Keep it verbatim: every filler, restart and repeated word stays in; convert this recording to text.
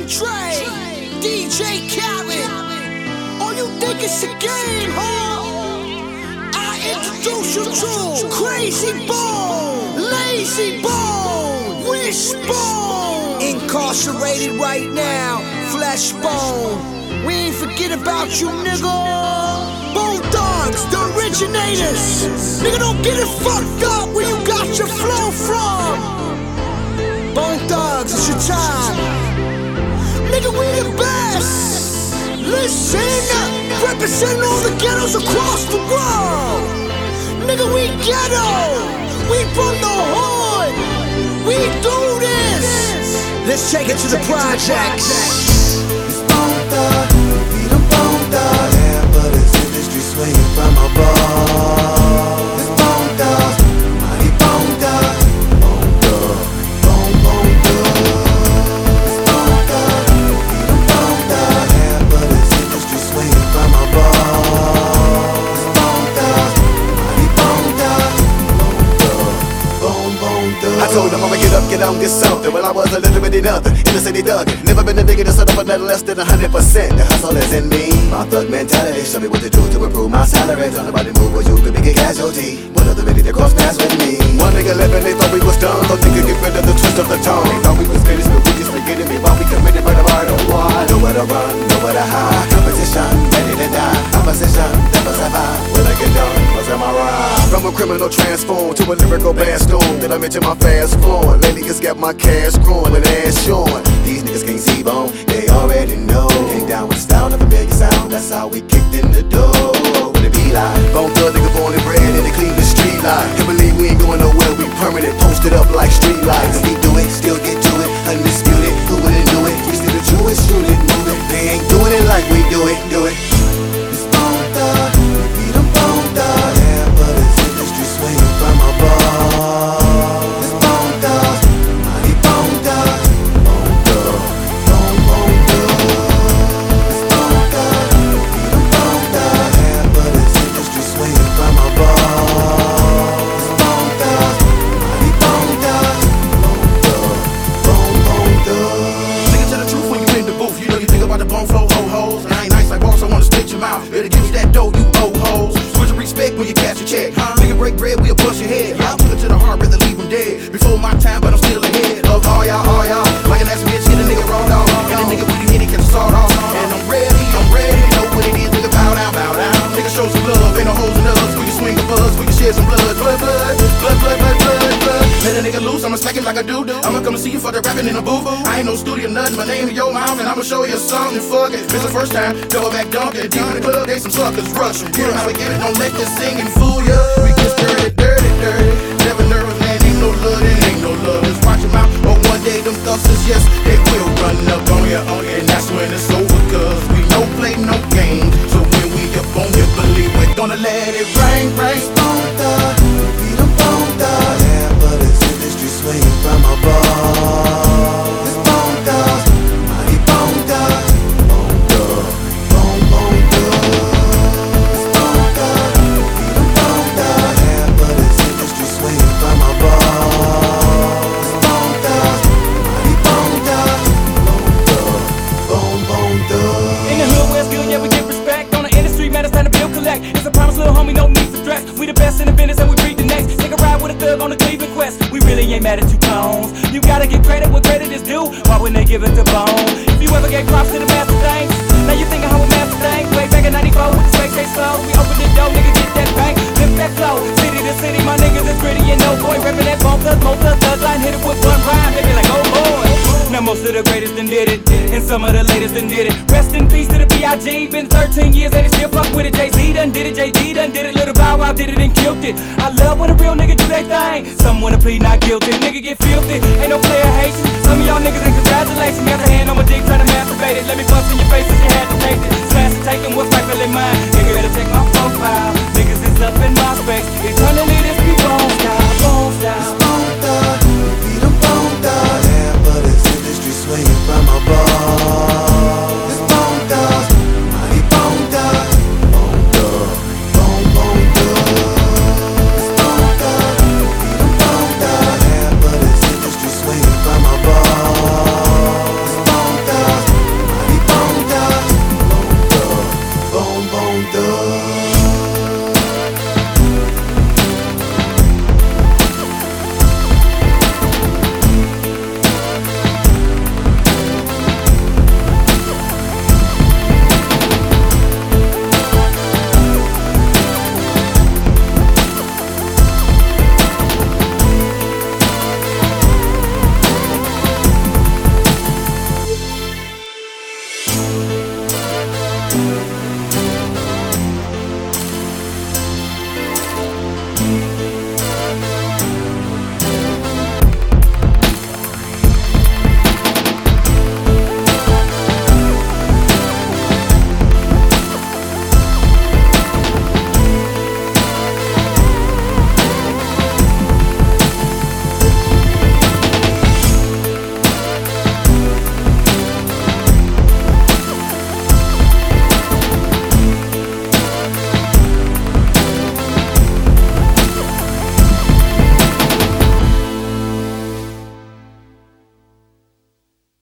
Trey, D J Khaled. Oh, you think it's a game, huh? I introduce you to Crazy Bone, Lazy Bone, Wishbone. Incarcerated right now, Flesh Bone. We ain't forget about you, nigga. Bone Thugs, the originators. Nigga, don't get it fucked up where you got your flow from. Bone Thugs, it's your time. Nigga, we the best. Listen up, represent all the ghettos across the world. Nigga, we ghetto. We from the hood. We do this. Let's take it to the projects. It's Bone Thugs, we the Bone Thugs. Yeah, but it's industry swinging from above. It's Bone Thugs, mighty Bone Thugs. Bone Thugs, Bone Bone Thugs. It's Bone Thugs, we the Bone Thugs. Yeah, but it's industry swinging from above. It's Bone Thugs, mighty Bone Thugs. Bone Thugs, Bone Bone Thugs. I told them I'ma get up, get on, get something. Well, I was a little bit of nothing, in the city thuggin'. Never been a nigga to set up another less than a hundred percent. The hustle is in me. My thug mentality, show me what to do to improve my salary. Tell nobody move or you could be a casualty. One other ready to cross paths with me. One nigga living, they thought we was done. Thought they could get rid of the twist of the tongue. They thought we was finished, but we just forgetting me while we committed murder by the one. Nowhere to run, nowhere to hide. Competition, ready to die. Opposition, never survive. Will I get done? What's am I right? From a criminal transform to a lyrical band storm. Did I mention my fast form? Lately it's got my cash growing and ass showing. These niggas can't see bone, they already know. Came down with the style of a million sound, that's how we kicked in the door. What it be like? Bone Thug nigga born and bred in the Cleveland street life. Can't believe we ain't going nowhere, we permanent, posted up like street lights. And we do it, still get to it, undisputed. Who wouldn't do it? We still the truest, shoot it, move it. They ain't doing it like we do it, do it. It's Bone Thugs, we the Bone Thugs. Yeah, but it's industry swinging from above. It's Bone Thugs, mighty Bone Thugs. Bone Thugs, Bone Bone Thugs. It's Bone Thugs, we the Bone Thugs. Yeah, but it's industry swinging from above. It's Bone Thugs, mighty Bone Thugs. Bone Thugs, Bone Bone Thugs. Nigga, tell the truth when you in the booth. You know you think about the bone flow ho hoes. And I ain't nice like boss, I wanna split your mouth. Better give you that dough, you old hoes. Switch your respect when you cash your check. Nigga, break bread, we'll bust your head. Y'all took it to the heart, rather leave them dead. Before my time, but I'm still ahead of all y'all, all y'all. Like an ass bitch, hit a nigga raw dog. And a nigga when you hit it, catch a sawed off. And I'm ready, I'm ready. Know what it is, nigga, bow down, bow down. Nigga, show some love, ain't no hoes in us. We can swing the buzz, we can share some blood, blood, blood, blood, blood, blood, blood, blood. Let a nigga loose, I'ma smack him like a doo-doo. I'ma come and see you for the rapping in the boo-boo. I ain't no studio nothing, my name in your mouth, and I'ma show you something. Fuck it, it's the first time, double back dunkin'. Deep in the club, they some suckers rushing. You know how we get it, don't let this singing fool ya. We get dirty, dirty, dirty. Never nervous, man, ain't no love, there ain't no love. Just watch them out, but one day them thugs, yes, they will run up on ya, on ya. And that's when it's over, cause we don't play no games. So when we up on ya, believe we're gonna let it rain, rain. It's Bone Thugs, we the Bone Thugs. Yeah, but it's industry swinging from above. It's Bone Thugs, mighty Bone Thugs. Bone Thugs, Bone Bone Thugs. It's Bone Thugs, we the Bone Thugs. Yeah, but it's industry swinging from above. It's Bone Thugs, mighty Bone Thugs. Bone Thugs, Bone Bone Thugs. In the hood, where's good, yeah, we get respect. On the industry, man, it's time to bill collect. It's a promise, little homie, no need for stress. We the best in the business and we beat the next. Take a ride with a thug on the Cleveland quest. We really ain't mad at you clones. You gotta get credit where credit is due. Why wouldn't they give it to Bone? If you ever gave props to the master things, now you thinking how we master things. Way back in ninety-four with the space case slow. We open the door, nigga, get that bank. Lift that flow. City to city, my niggas is gritty and no boy. Reppin' that Bone Thugs, Bone Thugs, thug line. Hit it with one rhyme, they be like, oh boy. Now most of the greatest done did it, and some of the latest done did it. Rest in peace to the B I G Been thirteen years and they still fuck with it. Jay-Z done did it, J D done did it. Little Bow Wow did it and killed it. I love when a real nigga do their thing. Some wanna plead not guilty, nigga get filthy. Ain't no player hating. Some of y'all niggas in congratulations. Got the hand on my dick trying to masturbate it. Let me bust in your face if you had to take it. Slash and taking what's rightfully mine. Nigga better take my profile. Niggas is up in my space. Eternally this be Bone style, Bone style.